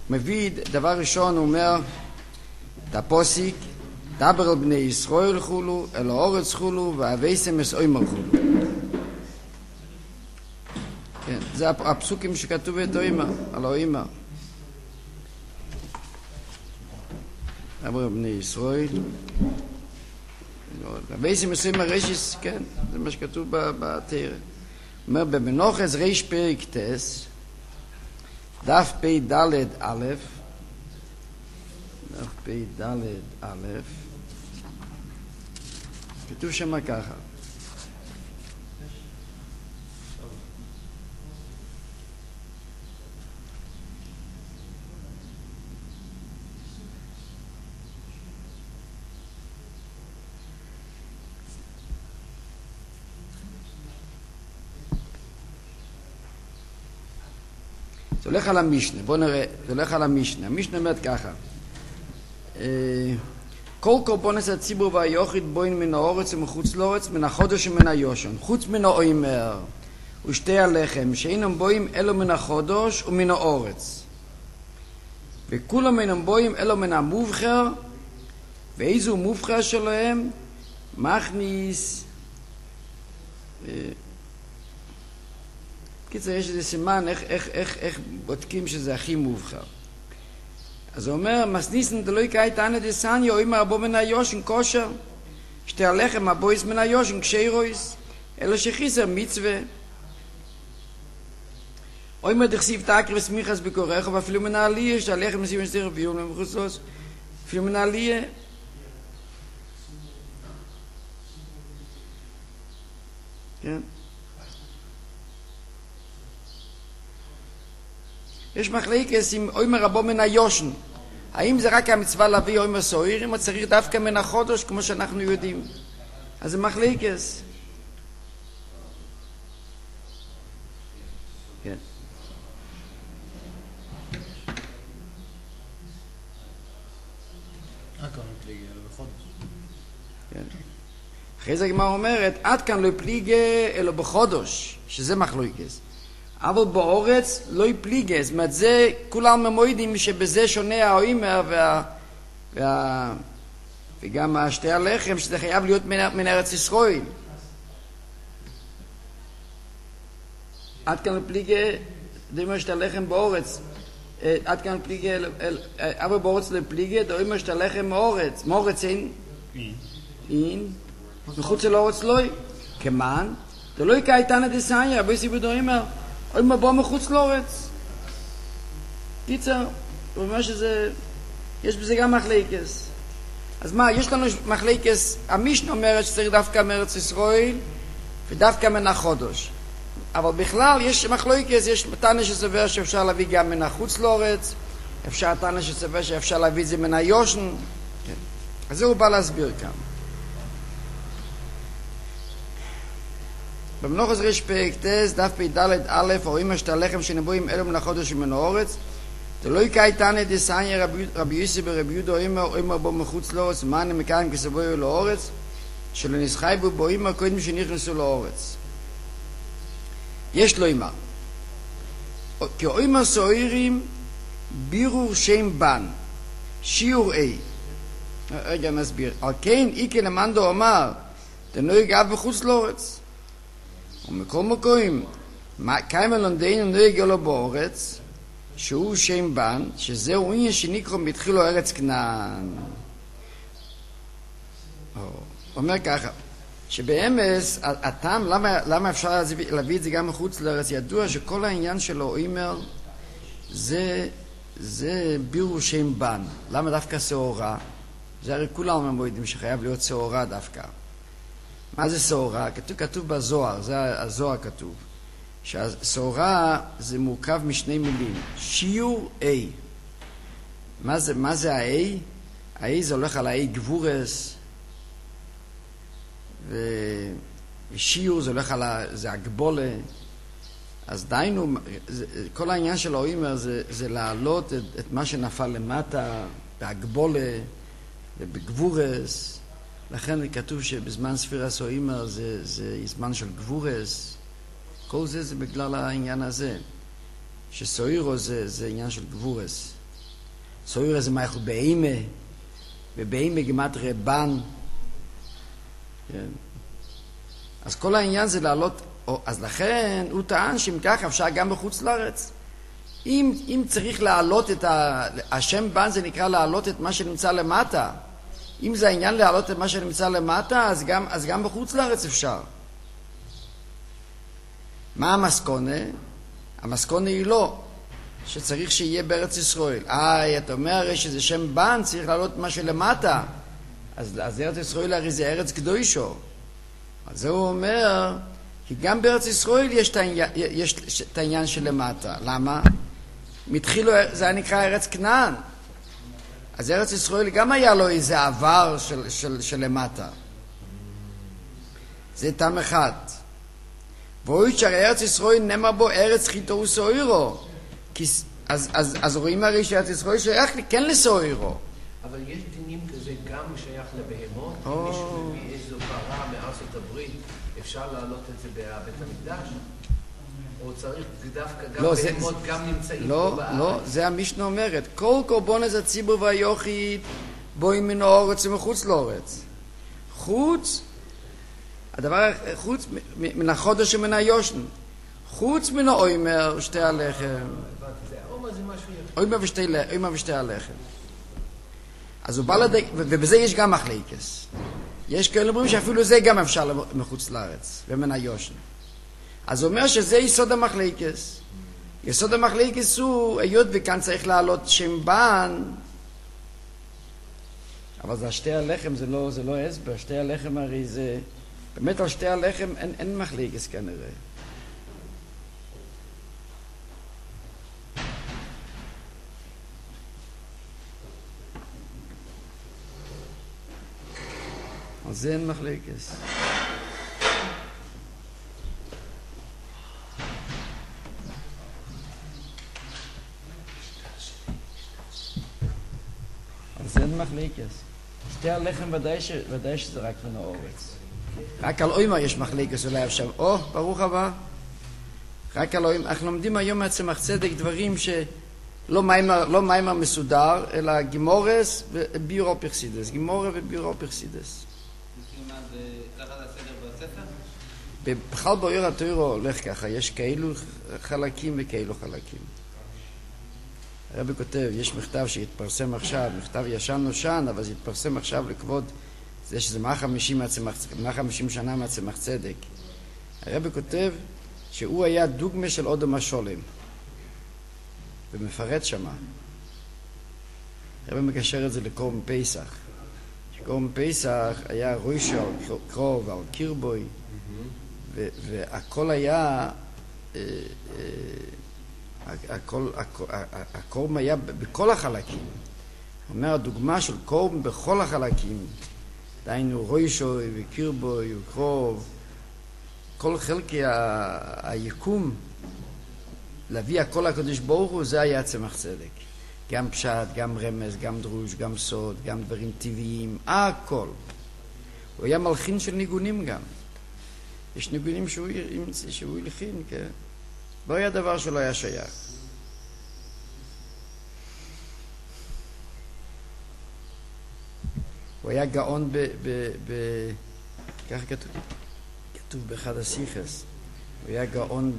מביא דבר ראשון, הוא אומר את הפוסיק, דבר על בני ישראל חולו, אל האורץ חולו, ואבייסם אס אוימר חולו. כן, זה הפסוקים שכתוב את אוימר, על האוימר. דבר על בני ישראל. ואבייסם אס אוימר רשיס, כן, זה מה שכתוב בתורה. אומר, במנוחס ריש פרק טס, דף פי דלת א', דף פי דלת א', כתוב שם ככה. זה הולך על המשנה, בואו נראה, זה הולך על המשנה. המשנה אומרת ככה, כל קורבנס הציבור והיוחד בוין מן האורץ ומחוץ לאורץ, מן החודש ומן היושן, חוץ מן האוימר ושתי הלחם, שאינם בוים אלו מן החודש ומן האורץ. וכולם אינם בוים אלו מן המובחר, ואיזו מובחר שלהם מכניס... קיצר, יש איזה סימן איך בודקים שזה הכי מובחר. אז הוא אומר, מסניסן דלוי קאית אנה דסניה, או אמר בו מן היושן כושר, שתי הלחם הבויס מן היושן כשרויס, אלא שחיסר מצווה. או אמר דכסיב תקר וסמיכס בקורך, ואפילו מן העלייה, שתי הלחם נסיב נסתיר ביום למחוסוס, אפילו מן העלייה. כן? יש מחלקת עם אוימר רבו מן היושן. האם זה רק המצווה להביא אוימר סוערים, או צריך דווקא מן החודש, כמו שאנחנו יודעים? אז זה מחלקת. כן. כן. אחרי זה הגמרא אומרת, עד כאן לא פליגה אלא בחודש, שזה מחלקת. אבל באורץ לא יפליגה, זאת אומרת, זה כולם ממועדים שבזה שונה האוימר וגם שתי הלחם, שזה חייב להיות מן ארץ ישראל. עד כאן לפליגה, זה אומר שתי הלחם באורץ. עד כאן לפליגה, אבל באורץ לא יפליגה, זה אומר שתי הלחם מאורץ. מאורץ אין, מחוץ לאורץ לא. כמן, זה לא יקה איתנה דסניה, רבי סיבוד אומר, או אם בוא מחוץ לאורץ. קיצר, הוא אומר שזה, יש בזה גם מחלקס. אז מה, יש לנו מחלקס, המשנה אומרת שצריך דווקא מארץ ישראל, ודווקא מן החודש. אבל בכלל יש מחלקס, יש תנא שסובר שאפשר להביא גם מן החוץ לאורץ, אפשר תנא שסובר שאפשר להביא את זה מן היושן. כן. אז זה הוא בא להסביר כאן. במנוחס ריש פרק טס, דף פי דלת א', רואים את הלחם שנבואים אלו מן החודש ומן האורץ. דלא יקאי תנא דסניה רבי יוסי ברבי יהודה אומר בו מחוץ לאורץ, מאן הם מקיים כסבויו לאורץ, שלא נסחי בו בו אמר קודם שנכנסו לאורץ. יש לו אמר. כי אומר סוערים בירור שם בן, שיעור A. רגע נסביר. על כן איקי למנדו אמר, דנו יגע בחוץ לאורץ. ומכל מקום, כמה לונדינו נוהג לו באורץ, שהוא שם בן, שזהו עניין שנקרא בתחילו ארץ כנען. אומר ככה, שבאמס, הטעם, למה אפשר להביא את זה גם מחוץ לארץ? ידוע שכל העניין שלו, אומר, זה בירור שם בן. למה דווקא שעורה? זה הרי כולם יודעים שחייב להיות שעורה דווקא. מה זה שעורה? כתוב בזוהר, זה הזוהר כתוב. שהשעורה זה מורכב משני מילים. שיעור A. מה זה ה-A? ה-A זה הולך על ה-A גבורס, ושיעור זה הולך על זה הגבולה. אז דיינו, כל העניין של האוימר זה להעלות את מה שנפל למטה, בהגבולה ובגבורס. לכן כתוב שבזמן ספירס האוימר זה זמן של גבורס. כל זה בגלל העניין הזה, שסוירו זה עניין של גבורס. סוירה זה מייכל באימה, ובאימה גימטריה בן. כן. אז כל העניין זה לעלות, אז לכן הוא טען שאם כך אפשר גם בחוץ לארץ. אם צריך להעלות את השם בן זה נקרא להעלות את מה שנמצא למטה. אם זה העניין להעלות את מה שנמצא למטה, אז גם בחוץ לארץ אפשר. מה המסקונה? המסקונה היא לא, שצריך שיהיה בארץ ישראל. אתה אומר הרי שזה שם בן, צריך להעלות את מה שלמטה. אז ארץ ישראל הרי זה ארץ קדושו. אז זה הוא אומר, כי גם בארץ ישראל יש את העניין של למטה. למה? מתחילו, זה היה נקרא ארץ כנען. אז ארץ ישראל גם היה לו איזה עבר של למטה. זה טעם אחד. והוא שהרי ארץ ישראל נאמר בו ארץ חיתו וסוירו. אז רואים הרי שארץ ישראל שייך כן לסוירו. אבל יש דינים כזה גם שייך לבהמות? אם מישהו מביא איזו פרה מארצות הברית, אפשר להעלות את זה בבית המקדש? או צריך דווקא גם בהמות גם נמצאים פה בארץ? לא, זה המשנה אומרת. כל קורבנס הציבור והיוחיד בואים מן הארץ ומחוץ לארץ. חוץ מן החודש ומן היושן. חוץ מן האוימר ושתי הלחם. האוימר זה משהו יחד. אוימר ושתי הלחם. אז הוא בא לדק, ובזה יש גם מחלקס. יש כאלה אומרים שאפילו זה גם אפשר מחוץ לארץ, ומן היושן. אז הוא אומר שזה יסוד המחלקס. יסוד המחלקס הוא, היות וכאן צריך לעלות שם בן, אבל זה שתי הלחם, זה לא הסבר. שתי הלחם הרי זה, באמת על שתי הלחם אין מחלקס כנראה. אז זה אין מחלקס. אז אין מחלקס. שתי הלחם ודאי שזה רק מן האורץ. רק על אוימר יש מחלקס אולי עכשיו. ברוך הבא. רק על אוימר. אנחנו לומדים היום מהצמח צדק דברים שלא מיימר מסודר, אלא גימורס וביורו פרסידס. גימורה וביורו פרסידס. בכלל באור התורה הולך ככה, יש כאלו חלקים וכאלו חלקים. הרבי כותב, יש מכתב שהתפרסם עכשיו, מכתב ישן נושן, אבל זה התפרסם עכשיו לכבוד זה שזה 150 שנה מהצמח צדק. הרבי כותב שהוא היה דוגמה של אודום השולם, ומפרט שמה. הרבי מקשר את זה לקורבן פסח. שקורבן פסח היה ראש על קרוב, על קירבוי, והכל היה, הקורבן היה בכל החלקים. אומר, הדוגמה של קורבן בכל החלקים, דיינו ראשוי וקירבוי וקרוב, כל חלקי היקום, להביא הכל הקדוש ברוך הוא, זה היה צמח צדק. גם פשט, גם רמז, גם דרוש, גם סוד, גם דברים טבעיים, הכל. הוא היה מלחין של ניגונים גם. יש ניגונים שהוא הלחין, כן? לא היה דבר שלא היה שייך. הוא היה גאון ככה כתוב באחד השיחס. הוא היה גאון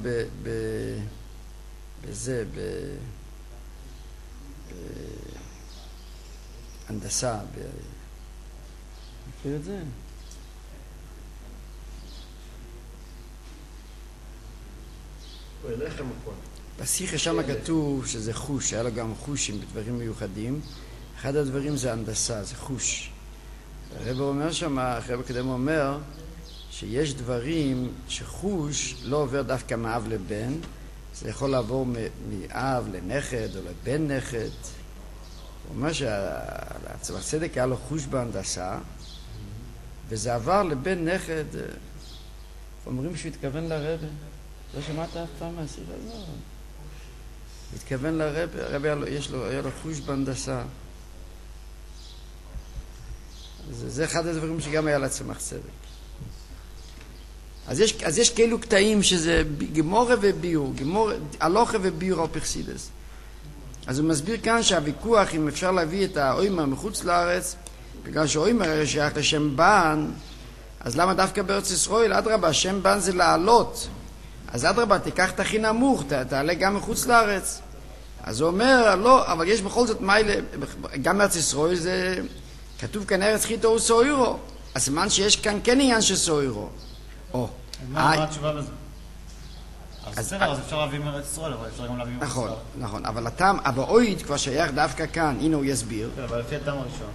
בזה, הנדסה. מכיר את זה? בשיחה שם כתוב שזה חוש, היה לו גם חושים בדברים מיוחדים. אחד הדברים זה הנדסה, זה חוש. הרב אומר שם, הרב הקודם אומר שיש דברים שחוש לא עובר דווקא מאב לבן, זה יכול לעבור מאב לנכד או לבן נכד. הוא אומר שהצמח צדק היה לו חוש בהנדסה, וזה עבר לבן נכד. אומרים שהוא התכוון לרב. לא שמעת אף פעם מהשיחה הזאת? התכוון לרב, הרב היה לו חוש בהנדסה. זה אחד הדברים שגם היה לצמח צדק. אז יש כאלו קטעים שזה גמורה וביור, הלוכה וביור או פרסידס. אז הוא מסביר כאן שהוויכוח אם אפשר להביא את האוימר מחוץ לארץ, בגלל שהאוימר שייך לשם בן, אז למה דווקא בארץ ישראל? אדרבה, שם בן זה לעלות. אז אדרבה, תיקח את הכי נמוך, תעלה גם מחוץ לארץ. אז הוא אומר, לא, אבל יש בכל זאת מיילה, גם בארץ ישראל זה, כתוב כאן ארץ חיתו וסוירו. אז סימן שיש כאן כן עניין של סוירו. מה התשובה בזה? אז בסדר, אז אפשר להביא מארץ ישראל, אבל אפשר גם להביא מארץ ישראל. נכון, אבל הטעם, אבאויד כבר שייך דווקא כאן, הנה הוא יסביר. אבל לפי הטעם הראשון.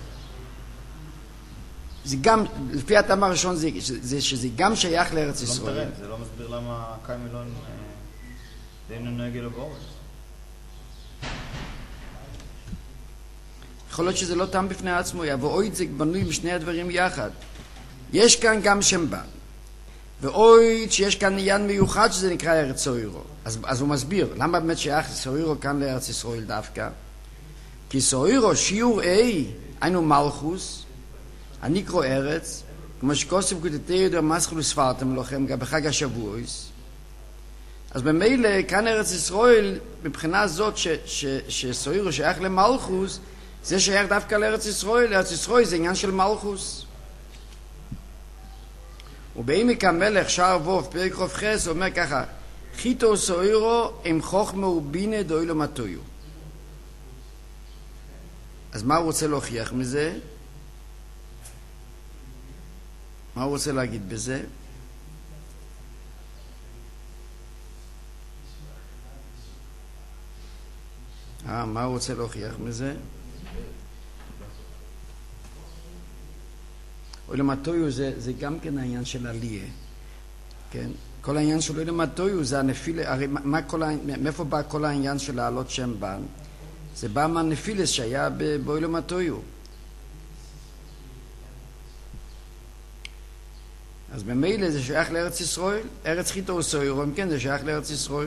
זה גם, לפי הטעם הראשון זה שזה גם שייך לארץ ישראל. זה לא מסביר למה קיים מילון דיינו נוהג אלו באורץ. יכול להיות שזה לא טעם בפני עצמו, ואויד זה בנוי משני הדברים יחד. יש כאן גם שם בן. ואויד שיש כאן עניין מיוחד שזה נקרא ארץ סוירו. אז הוא מסביר, למה באמת שייך סוירו כאן לארץ ישראל דווקא? כי סוירו שיעור A, היינו מלכוס, הנקרו ארץ, כמו שכוסף כותתי יותר מסחו לספרתם לכם, גם בחג השבועס. אז במילא, כאן ארץ ישראל, מבחינה זאת שסוירו שייך למלכוס, זה שייך דווקא לארץ ישראל. ארץ ישראל זה עניין של מלכוס. ובעמק המלך שער ווב, פרק חוף חס, הוא אומר ככה, חיתו סוירו עם חוכמה ובינה דוי לו מתויו. אז מה הוא רוצה להוכיח מזה? מה הוא רוצה להגיד בזה? מה הוא רוצה להוכיח מזה? אוילם התויו זה גם כן העניין של עלייה, כן? כל העניין של אוילם התויו זה הנפילה, הרי מאיפה בא כל העניין של לעלות שם בן? זה בא מהנפילס שהיה באוילם התויו. אז במילא זה שייך לארץ ישראל, ארץ חיתו וסוירו, כן, זה שייך לארץ ישראל.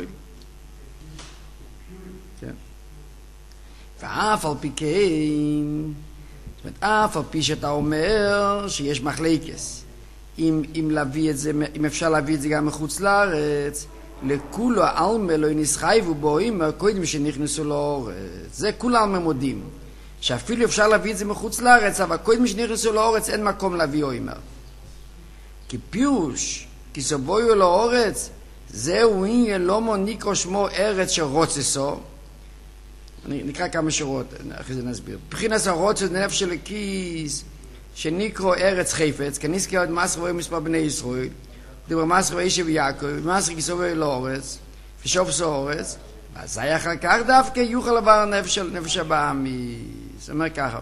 כן. ואף על פי כן, זאת אומרת, אף על פי שאתה אומר שיש מחלקס, אם להביא את זה, אם אפשר להביא את זה גם מחוץ לארץ, לכולו העלמה לא נסחייבו בו, אם קודם שנכנסו לאורץ. זה כולם מודים, שאפילו אפשר להביא את זה מחוץ לארץ, אבל קודם שנכנסו לאורץ אין מקום להביא אוימר. כי פיוש, כי סבויו לאורץ, זהו עניין לא מוניקו שמו ארץ שרוצסו. נקרא כמה שורות, אחרי זה נסביר. בחינס הרוצס נפש של הכיס, שנקרו ארץ חפץ, כניסקי עוד מסר ואוי מספר בני ישראל, דבר מסר ואישה ויעקב, מסר כסובויו לאורץ, ושוב סורץ, אז היה אחר כך דווקא יוכל עבר נפש הבאמי. זאת אומרת ככה,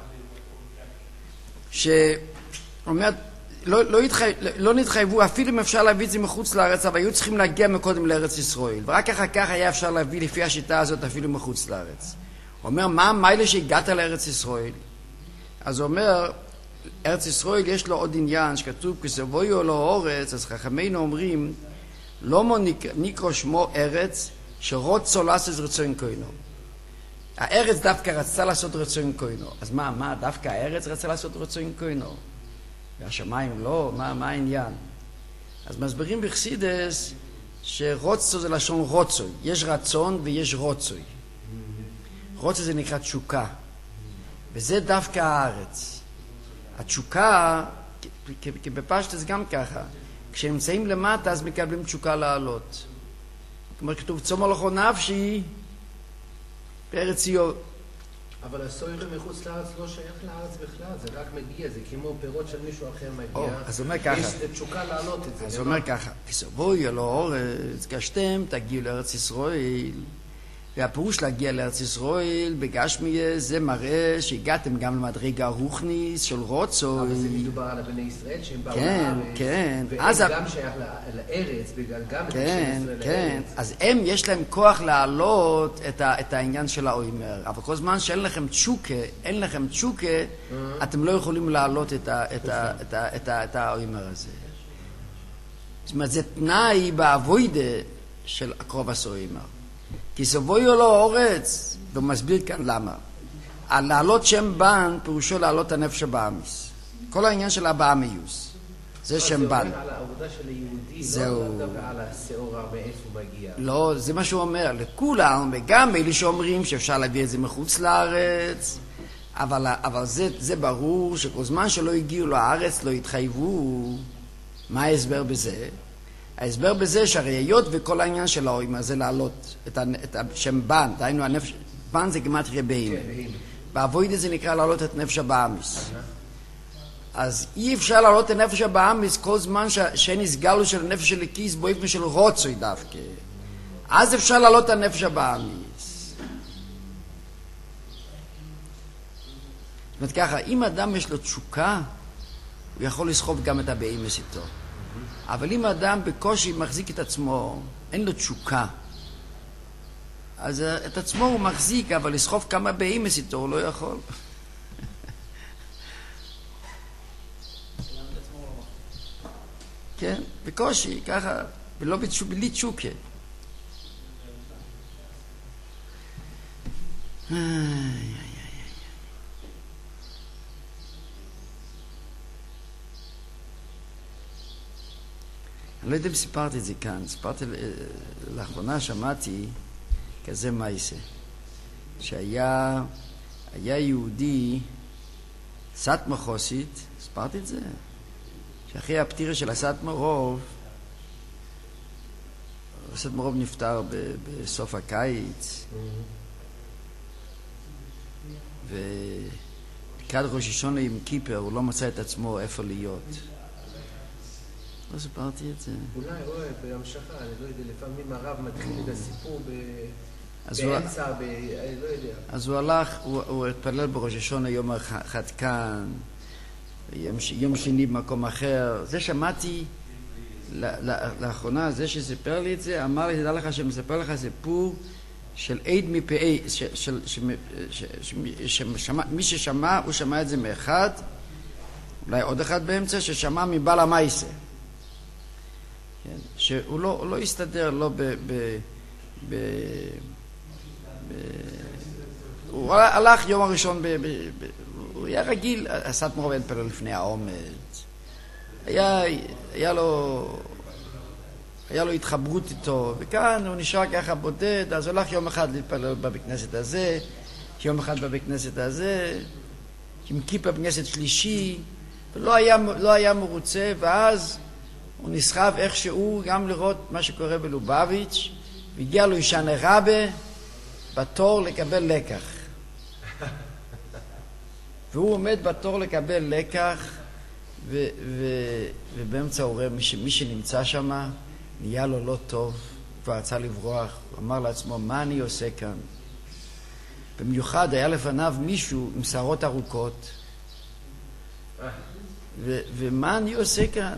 שאומרת, לא נתחייבו, אפילו אם אפשר להביא את זה מחוץ לארץ, אבל היו צריכים להגיע מקודם לארץ ישראל. ורק אחר כך היה אפשר להביא לפי השיטה הזאת אפילו מחוץ לארץ. הוא אומר, מה המיילה שהגעת לארץ ישראל? אז הוא אומר, ארץ ישראל יש לו עוד עניין שכתוב, כסבויו לאורץ, אז חכמינו אומרים, לא נקרא שמו ארץ שרוצו לעשות רצון כהנו. הארץ דווקא רצתה לעשות רצון כהנו. אז מה דווקא הארץ רצה לעשות רצון כהנו? והשמיים לא, מה העניין? אז מסבירים בחסידס שרוצו זה לשון רוצוי. יש רצון ויש רוצוי. רוצו זה נקרא תשוקה. וזה דווקא הארץ. התשוקה, כי בפשט זה גם ככה. כשנמצאים למטה אז מקבלים תשוקה לעלות. כמו כתוב, צומר לכו נפשי בארץ ציון. אבל הסוירים מחוץ לארץ לא שייך לארץ בכלל, זה רק מגיע, זה כמו פירות של מישהו אחר מגיע. אז הוא אומר ככה. יש תשוקה לעלות את זה. אז הוא אומר ככה, כסבויו לאורץ, גשתם, תגיעו לארץ ישראל. והפירוש להגיע לארץ ישראל בגשמיה זה מראה שהגעתם גם למדרגה רוחניס של רוצו. אבל זה מדובר על בני ישראל שהם באו לארץ. כן, כן. והם גם שייך לארץ, בגלל גם את השם לארץ. כן, אז הם יש להם כוח להעלות את העניין של האוימר. אבל כל זמן שאין לכם תשוקה, אתם לא יכולים להעלות את האוימר הזה. זאת אומרת, זה תנאי בעבודה של הקרוב הסוימר. כי סבויו לא אורץ, והוא מסביר כאן למה. להעלות שם בן, פירושו להעלות הנפש הבאמיס. כל העניין של הבאמיוס. זה שם בן. זה אומר על העבודה של היהודי, לא מדבר על השעורה מאיפה הוא מגיע. לא, זה מה שהוא אומר, לכולם, וגם אלה שאומרים שאפשר להביא את זה מחוץ לארץ, אבל זה ברור שכל זמן שלא הגיעו לארץ לא התחייבו. מה ההסבר בזה? ההסבר בזה שהרי היות וכל העניין של האוימה זה להעלות את השם בן, דהיינו הנפש, בן זה גימטריה בהימה. בעבודה זה נקרא להעלות את נפש הבאמיס. אז אי אפשר להעלות את נפש הבאמיס כל זמן שאין הסגלו של הנפש של הכיס באופן של רוצוי דווקא. אז אפשר להעלות את הנפש הבאמיס. זאת אומרת ככה, אם אדם יש לו תשוקה, הוא יכול לסחוב גם את הבאמיס איתו. אבל אם אדם בקושי מחזיק את עצמו, אין לו תשוקה, אז את עצמו הוא מחזיק, אבל לסחוב כמה באימס איתו הוא לא יכול. כן, בקושי, ככה, ולא בלי תשוקה. אני לא יודע אם סיפרתי את זה כאן, לאחרונה שמעתי כזה מייסה, שהיה יהודי סטמר חוסית, סיפרתי את זה, שאחרי הפטירה של הסטמרוב, הסטמרוב נפטר בסוף הקיץ, ולקראת ראש השונה עם כיפר הוא לא מצא את עצמו איפה להיות. לא סיפרתי את זה. אולי בהמשכה, אני לא יודע, לפעמים הרב מתחיל את הסיפור באמצע, אני לא יודע. אז הוא הלך, הוא התפלל בראש השונה יום אחד כאן, יום שני במקום אחר. זה שמעתי לאחרונה, זה שסיפר לי את זה, אמר לי, תדע לך שמספר לך סיפור של עד מפעי, מי ששמע, הוא שמע את זה מאחד, אולי עוד אחד באמצע, ששמע מבעל המייסה. שהוא לא הסתדר, לא הוא הלך יום הראשון, הוא היה רגיל, הסטמרוב אין פלא לפני העומד, היה לו התחברות איתו, וכאן הוא נשאר ככה בודד, אז הוא הלך יום אחד להתפלל בבית כנסת הזה, יום אחד בבית כנסת הזה, עם כיפה בכנסת שלישי, ולא היה מרוצה, ואז הוא נסחב איכשהו גם לראות מה שקורה בלובביץ', והגיע לו אישן רבה בתור לקבל לקח. והוא עומד בתור לקבל לקח, ובאמצע הוא רואה מי שנמצא שם, נהיה לו לא טוב, כבר רצה לברוח, הוא אמר לעצמו, מה אני עושה כאן? במיוחד היה לפניו מישהו עם שערות ארוכות, ומה אני עושה כאן?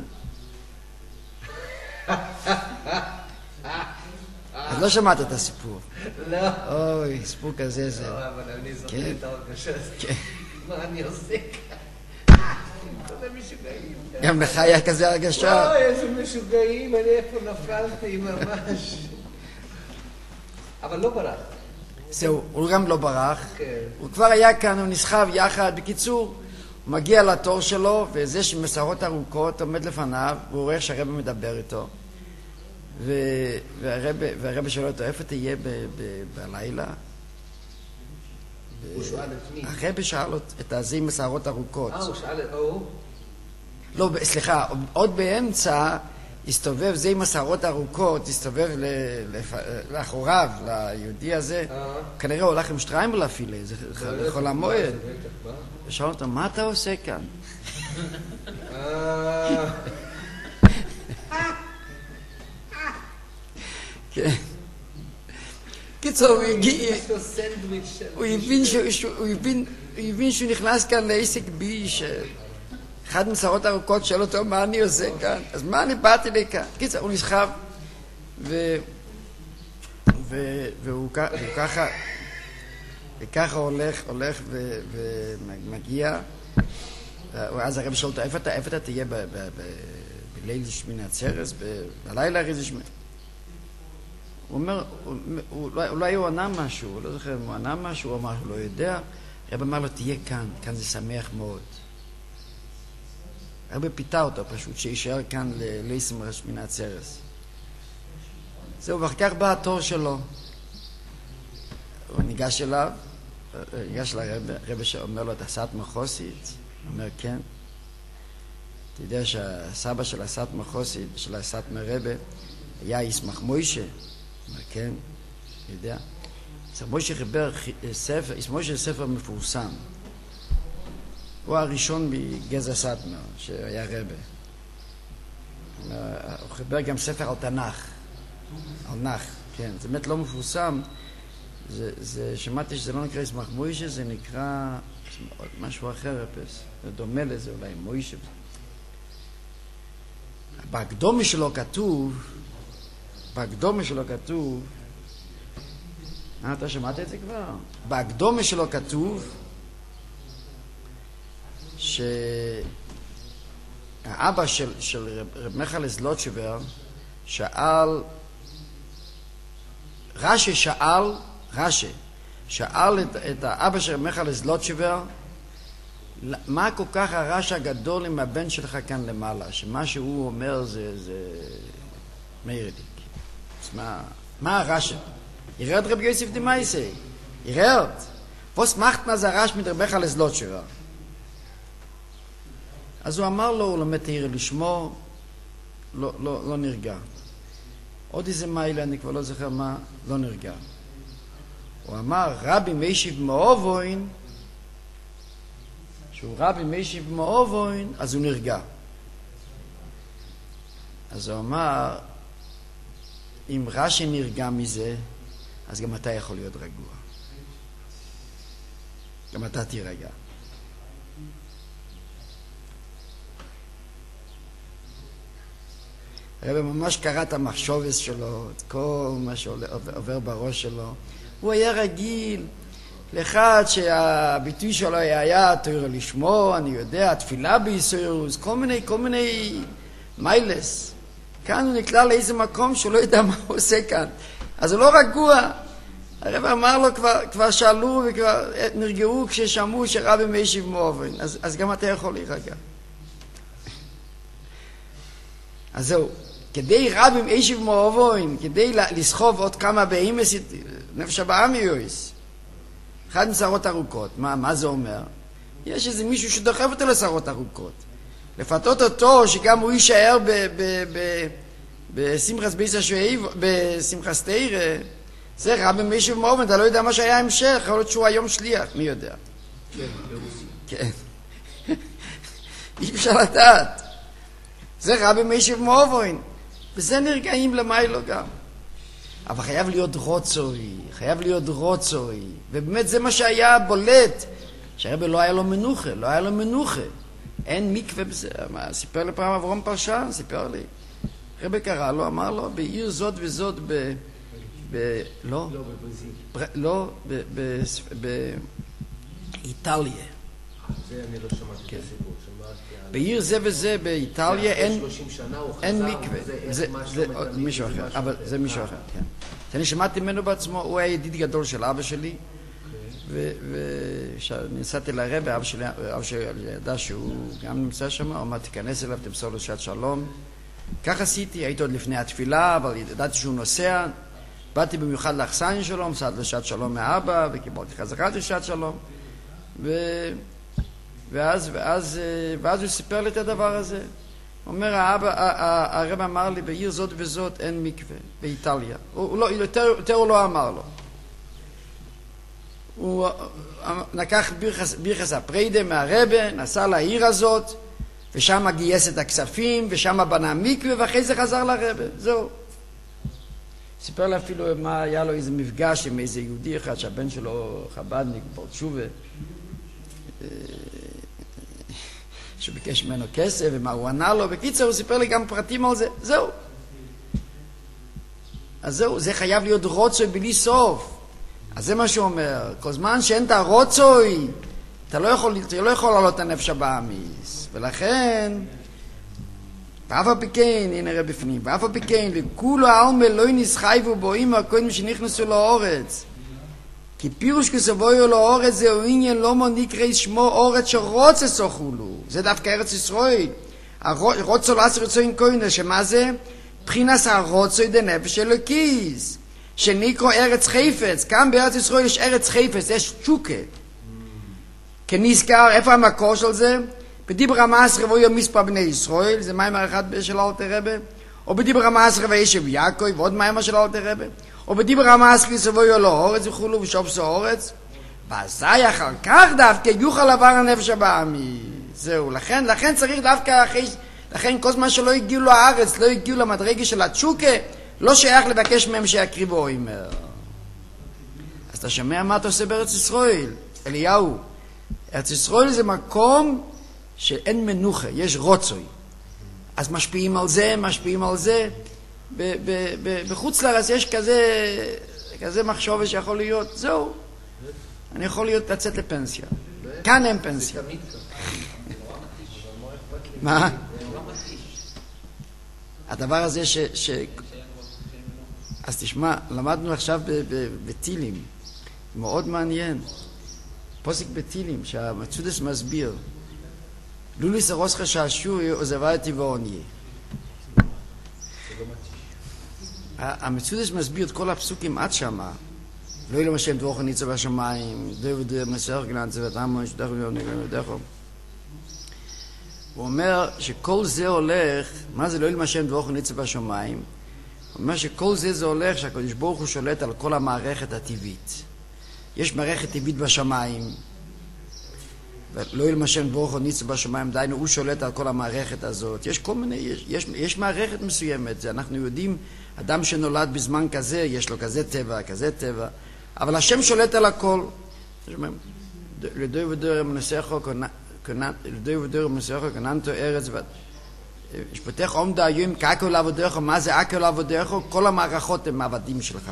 אז לא שמעת את הסיפור. לא. אוי, סיפור כזה זה. לא, אבל אני זוכר את ההרגשה הזאת. מה אני עושה כאן? כל המשוגעים. גם לך היה כזה הרגשה? אוי, איזה משוגעים, אני איפה נפלתי ממש. אבל לא ברח. זהו, הוא גם לא ברח. הוא כבר היה כאן, הוא נסחב יחד. בקיצור, הוא מגיע לתור שלו, וזה שמסערות ארוכות עומד לפניו, והוא רואה שהרבא מדבר איתו. והרבא שואל אותו, איפה תהיה בלילה? הוא שואל את מי? הרבא שאל את הזה עם מסערות ארוכות. הוא שאל את... או? לא, סליחה, עוד באמצע הסתובב זה עם מסערות ארוכות, הסתובב לאחוריו, ליהודי הזה. כנראה הוא הולך עם שטריימל אפילו, זה לכל המועד. ושאל אותו, מה אתה עושה כאן? כן. קיצור, הוא הבין שהוא נכנס כאן לעסק בי, שאחד מסערות ארוכות שואל אותו, מה אני עושה כאן? אז מה אני באתי לכאן? קיצור, הוא נסחב, והוא ככה הולך ומגיע, ואז הרב שואל אותו, איפה אתה תהיה בליל שמיני עצרת, בלילה הרי זה שמיני? הוא אומר, אולי הוא ענה משהו, הוא לא זוכר אם הוא ענה משהו, הוא אמר, הוא לא יודע. הרב אמר לו, תהיה כאן, כאן זה שמח מאוד. הרבה פיתה אותו פשוט, שישאר כאן לסמרש מן הצרס. זהו, ואחר כך בא התור שלו. הוא ניגש אליו, ניגש לרבי שאומר לו, אתה סטמר חוסית? הוא אומר, כן. אתה יודע שהסבא של הסטמר חוסית, של הסטמר רבי, היה ישמח מוישה? הוא אומר, כן, אני יודע. מוישה חיבר ספר, מוישה ספר מפורסם. הוא הראשון בגזע סטמר, שהיה רבי. הוא חיבר גם ספר על תנ"ך. על נח, כן. זה באמת לא מפורסם. שמעתי שזה לא נקרא ישמח מוישה, זה נקרא משהו אחר, זה דומה לזה אולי, מוישה. בהקדומה שלו כתוב, אתה שמעת את זה כבר? בהקדומה שלו כתוב שהאבא של רב מיכאל זלוטשובר שאל, רש"י שאל את האבא של רב מיכאל זלוטשובר, מה כל כך הרעש הגדול עם הבן שלך כאן למעלה, שמה שהוא אומר זה מיירדיק. אז מה הרעש? ירד רב יוסף דמייסי, ירד. פוס מחתנה זה הרעש מרב מיכאל זלוטשובר. אז הוא אמר לו, הוא לומד תהירה לשמו, לא נרגע. עוד איזה מיילה, אני כבר לא זוכר מה, לא נרגע. הוא אמר, רבי מיישיב מאובוין, שהוא רבי מיישיב מאובוין, אז הוא נרגע. אז הוא אמר, אם רש"י נרגע מזה, אז גם אתה יכול להיות רגוע. גם אתה תירגע. הרב ממש קרא את המחשובס שלו, את כל מה שעובר בראש שלו. הוא היה רגיל לאחד שהביטוי שלו היה תורה לשמו, אני יודע, תפילה ביסוירוס, כל מיני מיילס. כאן הוא נקלע לאיזה מקום שהוא לא יודע מה הוא עושה כאן. אז הוא לא רגוע. הרב אמר לו, כבר שאלו וכבר נרגעו כששמעו שרבי מיישיב מאובוין. אז גם אתה יכול להירגע. אז זהו. כדי רבי מיישיב מאובוין, כדי לסחוב עוד כמה בהימס נפש הבאמיוס, אחד משרות ארוכות. מה זה אומר? יש איזה מישהו שדוחף אותו לשרות ארוכות. לפתות אותו שגם הוא יישאר בשמחת ביסה שואב, בשמחת תירה. זה רבי מיישיב מאובוין, אתה לא יודע מה שהיה המשך, יכול להיות שהוא היום שליח, מי יודע? כן, ברוסיה. כן. אי אפשר לדעת. זה רבי מיישיב מאובוין. וזה נרגעים למיילו גם. אבל חייב להיות רוצוי. ובאמת זה מה שהיה בולט. שהרבי לא היה לו מנוחה. אין מקווה בזה. סיפר לי פעם אברהם פרשן, סיפר לי. רבי קרא לו, אמר לו, בעיר זאת וזאת באיטליה. זה אני לא שמעתי את הסיפור. בעיר זה וזה באיטליה אין מקווה. זה מישהו אחר, אבל זה מישהו אחר, כן. שאני שמעתי ממנו בעצמו, הוא היה ידיד גדול של אבא שלי, ונסעתי לרבי, אבא שלי ידע שהוא גם נמצא שם, הוא אמר, תיכנס אליו, תמסור לו שעת שלום. כך עשיתי, הייתי עוד לפני התפילה, אבל ידעתי שהוא נוסע, באתי במיוחד לאכסניה שלו, מסעתי לו שעת שלום מאבא, וקיבלתי חזרה לשעת שלום, ואז הוא סיפר לי את הדבר הזה. הוא אומר, הרב אמר לי, בעיר זאת וזאת אין מקווה, באיטליה. יותר הוא לא אמר לו. הוא לקח בירחס הפרידה מהרבא, נסע לעיר הזאת, ושם גייס את הכספים, ושם בנה מקווה, ואחרי זה חזר לרבא. זהו. סיפר לי אפילו מה היה לו איזה מפגש עם איזה יהודי אחד, שהבן שלו חבדניק, פורצ'ובה, שביקש ממנו כסף ומה הוא ענה לו. בקיצר, הוא סיפר לי גם פרטים על זה. זהו. אז זהו, זה חייב להיות רוצוי בלי סוף. אז זה מה שהוא אומר. כל זמן שאין את הרוצוי, אתה לא יכול לעלות את הנפש הבאמיס. ולכן, ואף הפיקן, הנה רב בפנים, ואף הפיקן, וכולו העלמה לא נסחייבו בו אימא קודם שנכנסו לאורץ. כי פירוש כסבויו לאורץ זהו עניין לא נקרא שמו אורץ שרוצה סוחולו. זה דווקא ארץ ישראל. רוצו לעשות רצוין כהן, שמה זה? בחינס הרוצוי דנפש אלוקיס, שנקרא ארץ חפץ. כאן בארץ ישראל יש ארץ חפץ, יש תשוקה. כנזכר, איפה המקור של זה? בדיבר המעשרה ויהיו מספר בני ישראל, זה מים האחד של אלתר רבי, או בדיבר המעשרה וישב יעקב, ועוד מים של אלתר רבי, או בדיבר המעשרה ויהיו לאורץ וכולו ושופס האורץ, ואזי אחר כך דווקא יוכל עבר הנפש הבאמי. זהו, לכן צריך דווקא אחרי, לכן כל זמן שלא הגיעו לארץ, לא הגיעו למדרגה של התשוקה, לא שייך לבקש מהם שיקריבו אימר. אז אתה שומע מה אתה עושה בארץ ישראל, אליהו? ארץ ישראל זה מקום שאין מנוחה, יש רוצוי. אז משפיעים על זה. בחוץ לארץ יש כזה מחשוב שיכול להיות, זהו. אני יכול לצאת לפנסיה. כאן אין פנסיה. מה? הדבר הזה אז תשמע, למדנו עכשיו בטילים. מאוד מעניין. פוסק בטילים, שהמצודס מסביר. לוליס הרוסך שעשוי עוזבה את טבעוני. המצודס מסביר את כל הפסוקים עד שמה. לא ילום השם דבוך ניצה בשמיים, דוד מסר גלנצה ותאמו שדך ויום נגלם ודכו. הוא אומר שכל זה הולך, מה זה לא ילום השם דבוך ניצה בשמיים? הוא אומר שכל זה הולך שהקדוש ברוך הוא שולט על כל המערכת הטבעית. יש מערכת טבעית בשמיים, ולא ילום השם דבוך ניצה בשמיים, דיינו, הוא שולט על כל המערכת הזאת. יש כל מיני, יש מערכת מסוימת, זה אנחנו יודעים, אדם שנולד בזמן כזה, יש לו כזה טבע, אבל השם שולט על הכל. לדוי ודור מנסחו קננתו ארץ, שפתח עומדה היום כאקו לעבודך, מה זה אקו לעבודך? כל המערכות הם עבדים שלך.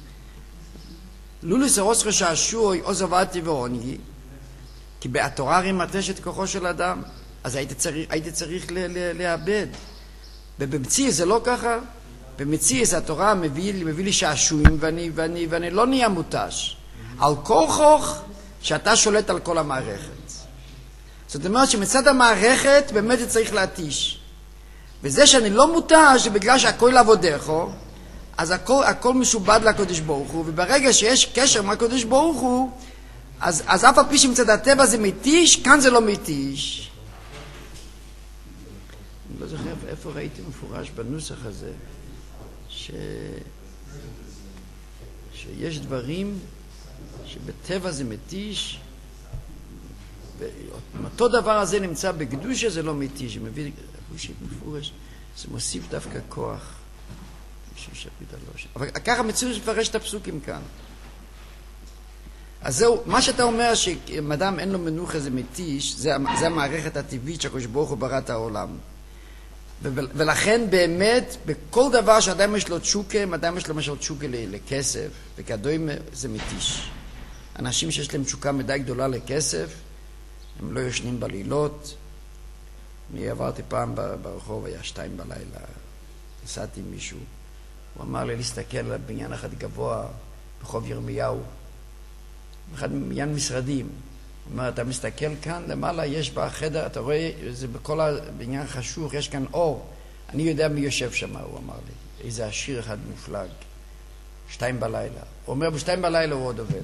לולוס הרוסך שעשוי עוזבתי ועוני, כי בתורה רימתש את כוחו של אדם, אז הייתי צריך לאבד. ובמציאות זה לא ככה. במציאות התורה מביא לי שעשועים ואני לא נהיה מותש. על כוחך שאתה שולט על כל המערכת. זאת אומרת שמצד המערכת באמת זה צריך להתיש. וזה שאני לא מותש זה בגלל שהכל לעבודך, אז הכל משובד לקדוש ברוך הוא, וברגע שיש קשר עם הקדוש ברוך הוא, אז אף הפי שמצד הטבע זה מתיש, כאן זה לא מתיש. אני לא זוכר איפה ראיתי מפורש בנוסח הזה, שיש דברים שבטבע זה מתיש, אותו דבר הזה נמצא בקדושה, זה לא מתיש, מביא מפורש, זה מוסיף דווקא כוח. אבל ככה מציאות מפרש את הפסוקים כאן. אז זהו, מה שאתה אומר שאדם אין לו מנוחה זה מתיש, זה המערכת הטבעית שהקדוש ברוך הוא ברא את העולם. ולכן באמת בכל דבר שאדם יש לו תשוקה, אדם יש לו למשל תשוקה לכסף, וכדומה זה מתיש. אנשים שיש להם תשוקה מדי גדולה לכסף, הם לא ישנים בלילות. אני עברתי פעם ברחוב, היה 2 בלילה, נסעתי עם מישהו, הוא אמר לי להסתכל על בניין אחד גבוה ברחוב ירמיהו, אחד בניין משרדים. הוא אומר, אתה מסתכל כאן למעלה, יש בחדר, אתה רואה, זה בכל הבניין חשוך, יש כאן אור. אני יודע מי יושב שם, הוא אמר לי. איזה עשיר אחד מופלג. 2 בלילה. הוא אומר, ב2 בלילה הוא עוד עובד.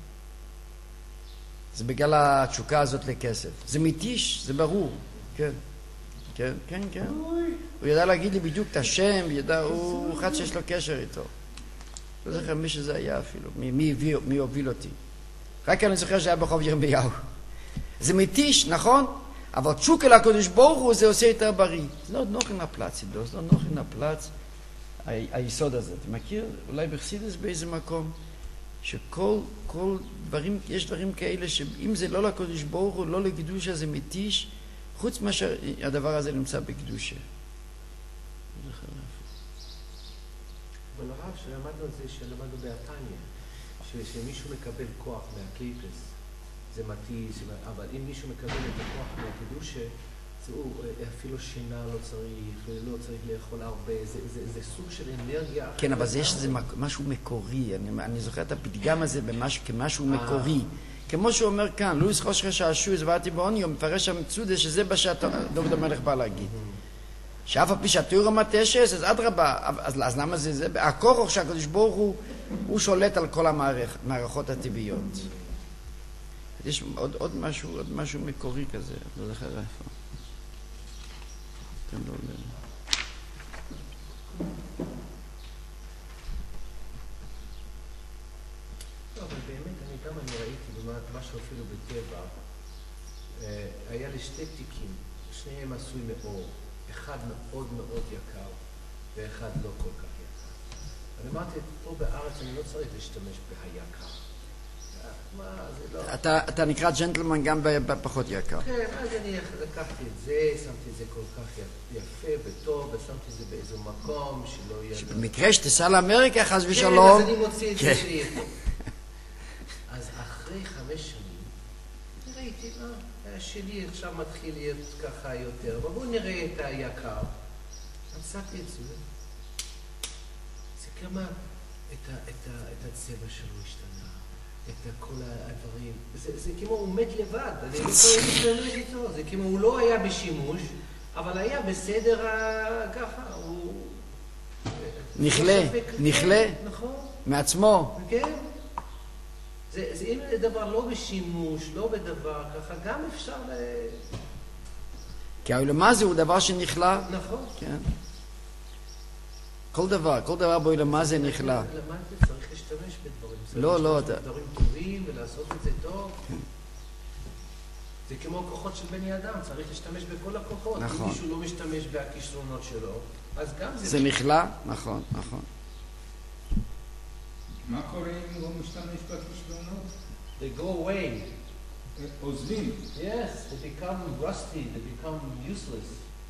זה בגלל התשוקה הזאת לכסף. זה מתיש, זה ברור. כן. כן, כן, כן. הוא ידע להגיד לי בדיוק את השם, הוא אחד שיש לו קשר איתו. לא זוכר מי שזה היה אפילו, מי הוביל אותי. רק אני זוכר שהיה ברחוב ירמיהו. זה מתיש, נכון? אבל תשוקה לקדוש ברוך הוא זה עושה יותר בריא. זה לא נוח עם הפלץ, זה לא נוח עם הפלץ, היסוד הזה. אתה מכיר? אולי בחסידות באיזה מקום, שכל דברים, יש דברים כאלה שאם זה לא לקדוש ברוך הוא, לא לקדושה, זה מתיש, חוץ מאשר הדבר הזה נמצא בקדושה. אבל הרב שלמדנו את זה, שלמדנו בהתניה, שמישהו מקבל כוח מהקליפס, זה מתיש, אבל אם מישהו מקבל את הכוח מהקדושה, הוא אפילו שינה לא צריך, לא צריך לאכול הרבה, זה סוג של אנרגיה. כן, אבל יש איזה משהו מקורי, אני זוכר את הפתגם הזה כמשהו מקורי. כמו שהוא אומר כאן, לואיס חושך שעשוי, זבעתי בעוני, הוא מפרש המצודה שזה בשעת דוד המלך בא להגיד. שאף על פי שהתורה מתשס, אז אדרבה, אז למה זה? הכוח שהקדוש ברוך הוא שולט על כל המערכות הטבעיות. יש עוד משהו מקורי כזה, לא זוכר איפה. תן לו אבל באמת, אני ראיתי משהו אפילו בטבע, היה לי שתי תיקים, שניהם עשוי מאור, אחד מאוד מאוד יקר, ואחד לא כל כך יקר. אני אמרתי, פה בארץ אני לא צריך להשתמש בהיקר. מה, זה לא... אתה נקרא ג'נטלמן גם בפחות יקר. כן, אז אני לקחתי את זה, שמתי את זה כל כך יפה וטוב, ושמתי את זה באיזה מקום שלא יהיה... שבמקרה שתיסע לאמריקה, חס ושלום. כן, אז אני מוציא את זה שיהיה טוב. אז אחרי 5 שנים, ראיתי, שלי עכשיו מתחיל להיות ככה יותר, אבל בואו נראה את היקר. עשיתי את זה. זה כמה את הצבע שלו השתנה, את כל הדברים. זה כמו הוא מת לבד, אני לא יכול להשתמש איתו. זה כמו הוא לא היה בשימוש, אבל היה בסדר ככה, הוא... נכלה, נכון. מעצמו. כן. אם זה דבר לא בשימוש, לא בדבר ככה, גם אפשר כי העולמה זה הוא דבר שנכלה. נכון. כן. כל דבר בעולמה זה נכלה. למדתי, צריך להשתמש בדברים. לא. דברים טובים ולעשות את זה טוב. זה כמו כוחות של בני אדם, צריך להשתמש בכל הכוחות. נכון. אם מישהו לא משתמש בכישרונות שלו, אז גם זה נכלה, נכון. מה קורה אם הוא משתמש בכישרונות? They go away. עוזבים. Yes, they become rusty, they become useless.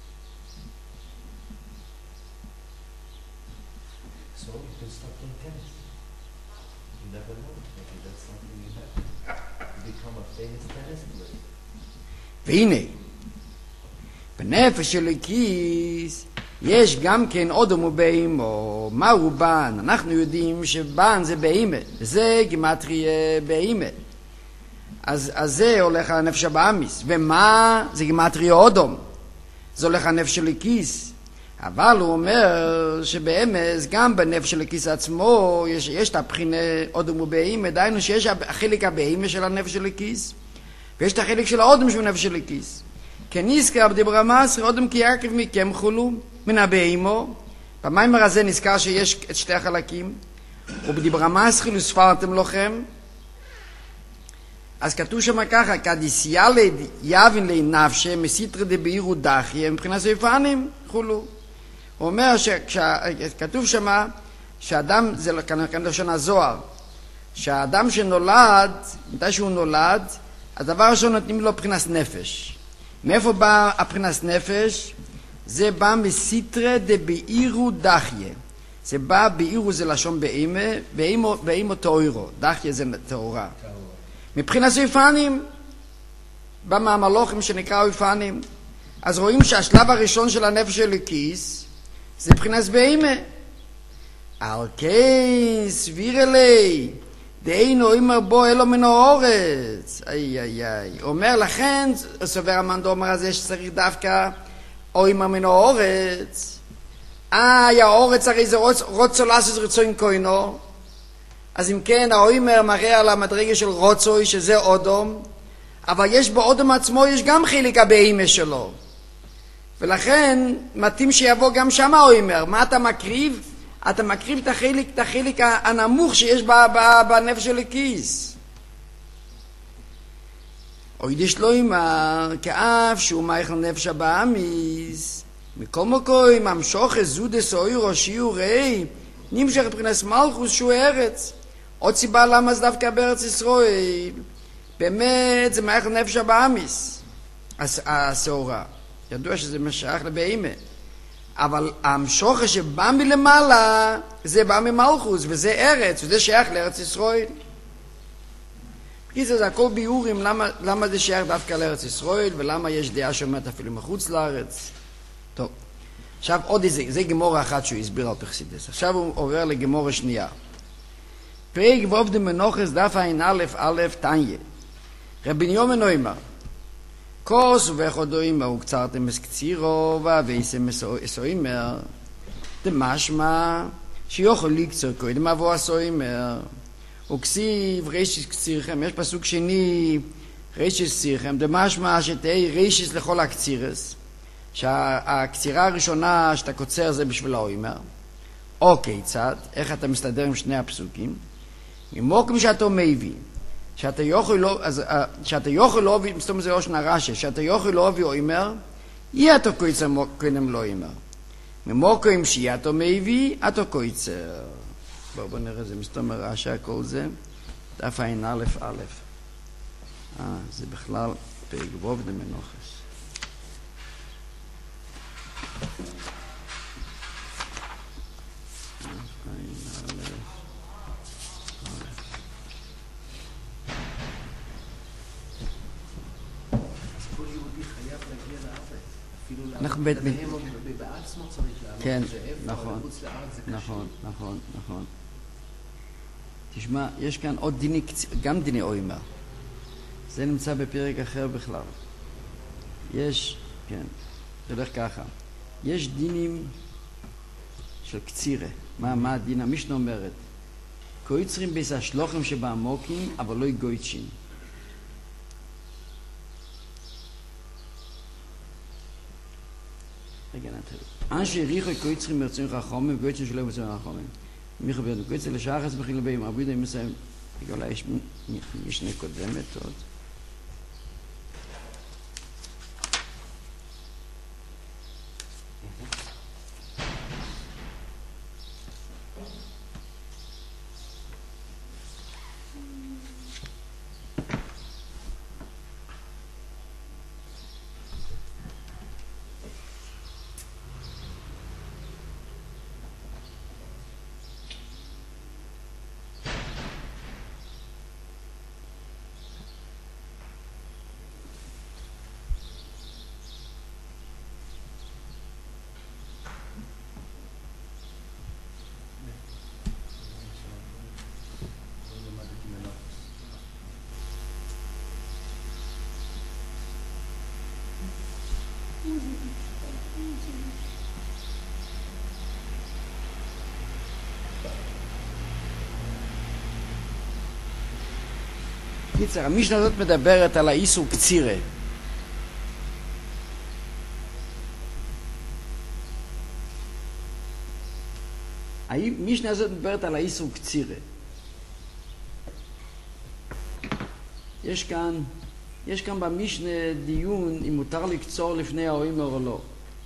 So you can start playing tennis. You never know. Maybe that's something you have. You become a famous tennis player. והנה, בנפש של הכיס יש גם כן אודם ובהימו. מהו בן? אנחנו יודעים שבן זה בהימה, זה גימטריה בהימה. אז זה הולך על הנפש הבאמיס. ומה? זה גימטריה אודום. זה הולך על הנפש של הכיס. אבל הוא אומר שבאמס גם בנפש של הכיס עצמו יש את הבחינה אודם ובהימה, דהיינו שיש החלק הבהימה של הנפש של הכיס, ויש את החלק של האודם של הנפש של הכיס. כנזכר בדיבר המסר, אודם כי יעקב מכם חולו מן הבהימו. במיימר הזה נזכר שיש את שתי החלקים, ובדיבר המסר ספרתם לכם. אז כתוב שם ככה, כדיסיאלד יבין לי נפשה מסיטרי דבעירו דחיה מבחינת ספנים חולו. הוא אומר שכתוב שם שאדם, זה כאן לשון הזוהר, שהאדם שנולד, מתי שהוא נולד, הדבר הראשון נותנים לו מבחינת נפש. מאיפה בא הבחינת נפש? זה בא מסיטרי דבעירו דחיה. זה בא, בעירו זה לשון באימה, באימו תאוירו, דחיה זה תאורה. מבחינת סויפנים, במאמלוכים שנקרא אויפנים, אז רואים שהשלב הראשון של הנפש של הכיס, זה מבחינת באימה. על כן, סביר אלי, דהיינו אומר בו אלו מן האורץ. אומר לכן, סובר המנדו אומר הזה שצריך דווקא אומר מן האורץ. האורץ הרי זה רוצו לעשות רצון קוינו. אז אם כן, האוימר מראה על המדרגה של רוצוי, שזה אודום, אבל יש באודום עצמו, יש גם חלק הבהימה שלו. ולכן, מתאים שיבוא גם שם האוימר. מה אתה מקריב? אתה מקריב את החלק הנמוך שיש בנפש של הכיס. אוידיש לא אמר, כאף שהוא מייכל נפש הבאמיס, מכל מקום, המשוך זודס אוירו שיעור ראי, נמשך מבחינת מלכוס שהוא ארץ. עוד סיבה למה זה דווקא בארץ ישראל. באמת זה מייכל נפש הבאמיס, הסעורה. ידוע שזה משייך לבהימה. אבל המשוך שבא מלמעלה, זה בא ממלכוס, וזה ארץ, וזה שייך לארץ ישראל. כי זה הכל ביורים, למה זה שייך דווקא לארץ ישראל, ולמה יש דעה שאומרת אפילו מחוץ לארץ. טוב. עכשיו עוד איזה, זה גמורה אחת שהוא הסביר על פרסידס. עכשיו הוא עובר לגמורה שנייה. פרק ועובדי מנוחס דף עין א' א' תניה. רבי יומן אומר, כוס ובכודו אימר וקצרתם אסקצירו ואבייסם אסוימר דמשמע שיוכל לקצור קודם אבו אסוימר וכסיב רשת קצירכם, יש פסוק שני רשת קצירכם, דמשמע שתהי רשת לכל הקצירס, שהקצירה הראשונה שאתה קוצר זה בשביל האוימר. אוקיי, צד, איך אתה מסתדר עם שני הפסוקים? ממוקם שאתה מביא, שאתה יוכל לא אוהבי, מסתום זה ראש נרשת, שאתה יוכל לא אוהבי אוימר, יהיה אתה קוצר קודם לא אוימר. ממוקם שאתה מביא, אתה קוצר. בואו נראה, זה מסתומר רש"י הכל זה, דף עין א' א'. זה בכלל פרק ו' דמנוחס. כל יהודי חייב להגיע לארץ. אפילו אנחנו בעצמו צריך לעלות. כן, זה איפה, נכון, לחוץ לארץ זה קשה. נכון. תשמע, יש כאן עוד דיני, גם דיני אוימר. זה נמצא בפרק אחר בכלל. יש, כן, זה הולך ככה. יש דינים של קצירה. מה הדין? המשנה אומרת, קויצרים ביס השלוחים שבעמוקים, אבל לא יגויצ'ין. רגע, נתחיל. אנשי ריחו קויצרים מרצועים חכומים, וגויצ'ין שלא מרצועים חכומים. מיכה בידנו, קויצר לשחס בכלל לבאים, עבודה עם מסיים, אולי יש משנה קודמת עוד. קיצר, המשנה הזאת מדברת על האיסור קצירה. המשנה הזאת מדברת על האיסור קצירה. יש כאן במשנה דיון אם מותר לקצור לפני האוימר או לא.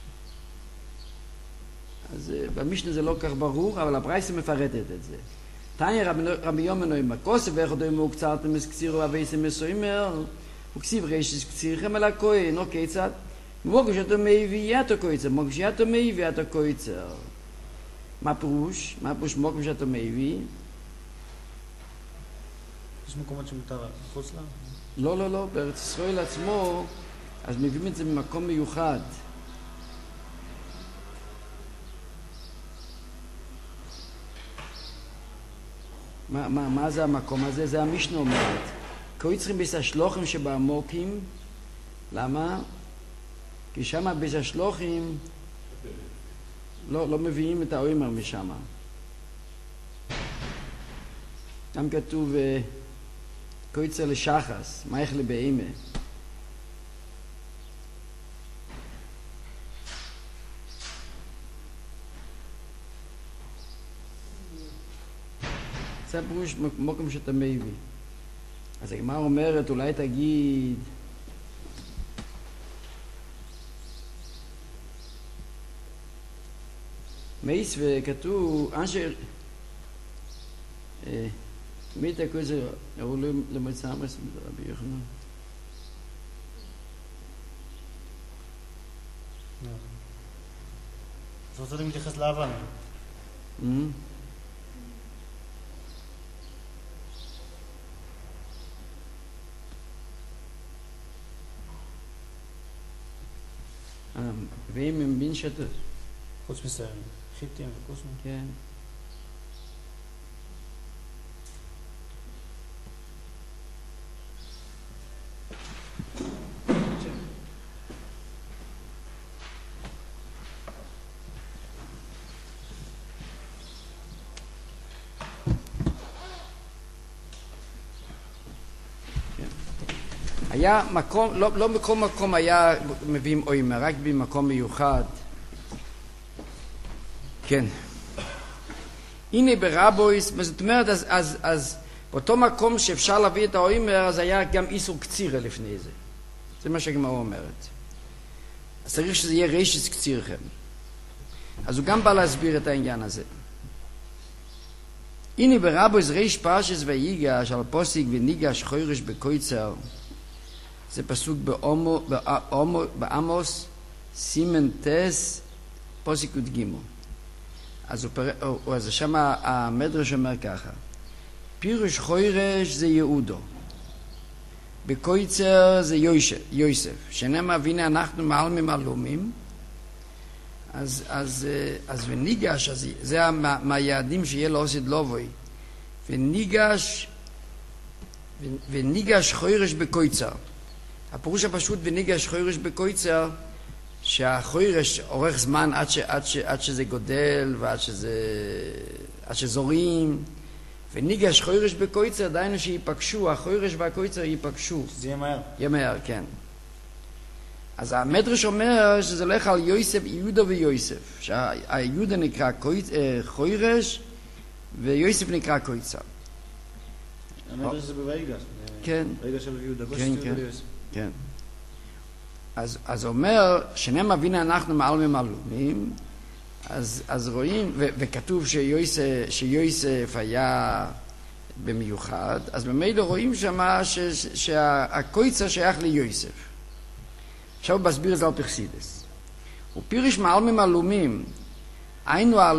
אז במשנה זה לא כך ברור, אבל הברייתא מפרטת את זה. תניא רבי יומנו עם הכוסף ואיכות אימו וקצרתם אסקצירו ואבייסם אסוימר וכסיב רשת קצירכם על הכהן, או כיצד? מוקם שאתה מביא אתה קויצר, מוקם שאתה מביא אתה קויצר. מה פירוש? מוקם שאתה מביא? יש מקומות שמותר חוץ לה? לא, בארץ ישראל עצמו, אז מביאים את זה במקום מיוחד. מה זה המקום הזה? זה המשנה אומרת. קויצרים ביס השלוחים שבעמוקים. למה? כי שמה ביס השלוחים לא מביאים את האוימר משמה. גם כתוב קויצר לשחס, מייך לבהמה. זה הפירוש מוקם שאתה מביא. אז הגמרא אומרת, אולי תגיד מייס וכתוב אנשר מי תקוי זה הראו למוצא אמרס רבי יוחנן. אז רוצה להתייחס לאבן. ואם הם בין שתת חוץ מסיירים, חיטים וקוסמים. כן. היה מקום, לא בכל מקום היה מביאים אוימר, רק במקום מיוחד. כן. הנה ברבויס, זאת אומרת, אז באותו מקום שאפשר להביא את האוימר, אז היה גם איסור קצירה לפני זה. זה מה שהגמרא אומרת. אז צריך שזה יהיה רישס קצירכם. אז הוא גם בא להסביר את העניין הזה. הנה ברבויס ריש פרשס ויגש על פוסיק וניגש חוירש בקויצר. זה פסוק בעמוס סימן טס פוסיק ודגימו. אז שם המדרש אומר ככה, פירוש חוירש זה יהודו, בקויצר זה יוסף, שנאמר והנה אנחנו מעלמים עלומים, אז וניגש, זה מהיעדים שיהיה לו עושד לובוי, וניגש חוירש בקויצר. הפירוש הפשוט וניגש חוירש בקויצר, שהחוירש אורך זמן עד שזה גודל ועד שזורים, וניגש חוירש בקויצר, דיינו שיפגשו, החוירש והקויצר ייפגשו. זה יהיה מהר. יהיה מהר, כן. אז המדרש אומר שזה הולך על יוסף, יהודה ויוסף, שהיהודה נקרא חוירש ויוסף נקרא קויצר. המדרש זה בויגש. כן. ויגש של יהודה, גוש כן, יהודה ויוסף. כן. אז אומר, שנאמר והנה אנחנו מעלמים עלומים, אז רואים, וכתוב שיוסף היה במיוחד, אז במילא רואים שמה שהקויצר שייך ליוסף. עכשיו הוא מסביר את זה על פרסידס. ופירוש מעלמים עלומים, היינו